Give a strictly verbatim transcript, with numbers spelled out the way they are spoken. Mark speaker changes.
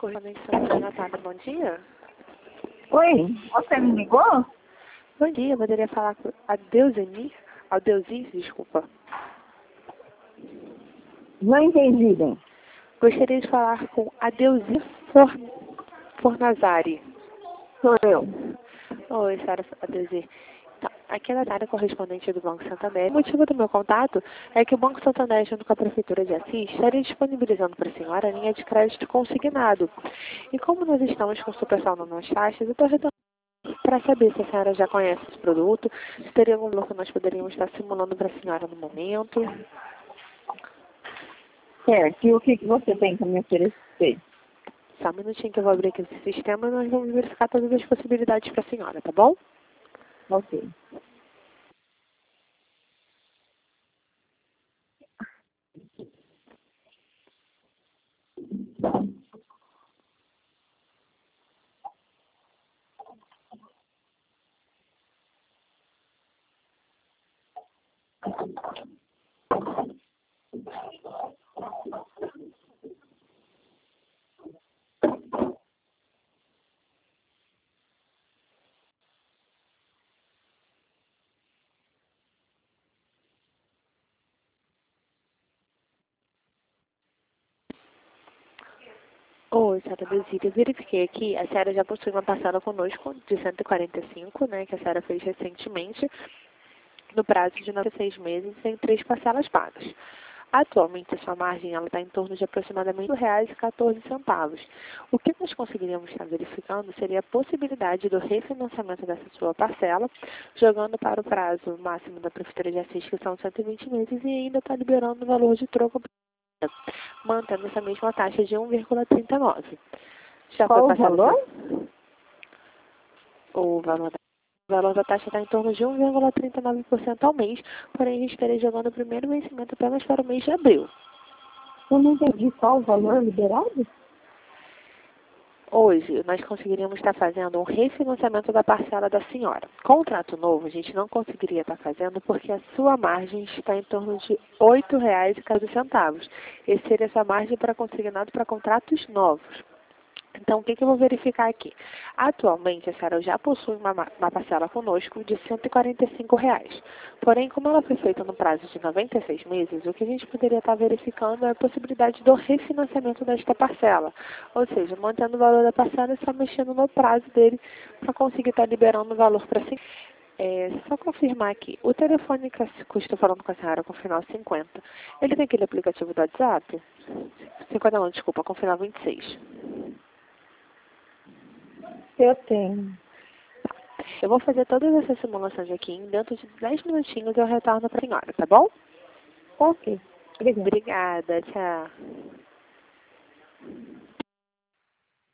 Speaker 1: correspondente Santa Natália, bom dia.
Speaker 2: Oi, você me ligou?
Speaker 1: Bom dia, eu poderia falar com a Deuseni? A Deusis, desculpa.
Speaker 2: Não entendi bem.
Speaker 1: Gostaria de falar com a Deusis For... Fornazari.
Speaker 2: Sou eu.
Speaker 1: Oi, senhora Deusis. Então, aqui é a Natália, correspondente do Banco Santander. O motivo do meu contato é que o Banco Santander, junto com a Prefeitura de Assis, estaria disponibilizando para a senhora a linha de crédito consignado. E como nós estamos com supressão nas taxas, eu estou retornando para saber se a senhora já conhece esse produto, se teria algum valor que nós poderíamos estar simulando para a senhora no momento.
Speaker 2: Certo. E o que, que você tem para me oferecer?
Speaker 1: Só um minutinho que eu vou abrir aqui esse sistema e nós vamos verificar todas as possibilidades para a senhora, tá bom?
Speaker 2: Ok.
Speaker 1: Oi, senhora Desília, eu verifiquei aqui, a senhora já possui uma parcela conosco de cento e quarenta e cinco, né, que a senhora fez recentemente, no prazo de noventa e seis meses, em três parcelas pagas. Atualmente, a sua margem está em torno de aproximadamente oito reais e quatorze centavos. O que nós conseguiríamos estar verificando seria a possibilidade do refinanciamento dessa sua parcela, jogando para o prazo máximo da Prefeitura de Assis, que são cento e vinte meses, e ainda está liberando o valor de troco, mantendo essa mesma taxa de um vírgula trinta e nove. Já
Speaker 2: Qual
Speaker 1: foi
Speaker 2: o
Speaker 1: passado
Speaker 2: valor?
Speaker 1: o valor da O valor da taxa está em torno de um vírgula trinta e nove por cento ao mês, porém a gente estaria jogando o primeiro vencimento apenas para o mês de abril.
Speaker 2: Eu não entendi qual o valor liberado?
Speaker 1: Hoje, nós conseguiríamos estar fazendo um refinanciamento da parcela da senhora. Contrato novo, a gente não conseguiria estar fazendo porque a sua margem está em torno de oito reais e quatorze centavos. Essa seria a sua margem para consignado para contratos novos. Então, o que, que eu vou verificar aqui? Atualmente, a senhora já possui uma, uma parcela conosco de cento e quarenta e cinco reais. Porém, como ela foi feita no prazo de noventa e seis meses, o que a gente poderia estar verificando é a possibilidade do refinanciamento desta parcela. Ou seja, mantendo o valor da parcela e só mexendo no prazo dele para conseguir estar liberando o valor para si. É, só confirmar aqui, o telefone que eu estou falando com a senhora com o final cinquenta, ele tem aquele aplicativo do WhatsApp? cinquenta não, desculpa, com o final vinte e seis.
Speaker 2: Eu tenho.
Speaker 1: Eu vou fazer todas essas simulações aqui. Dentro de dez minutinhos eu retorno para a senhora, tá bom?
Speaker 2: Ok. Obrigada.
Speaker 1: Obrigada, tchau.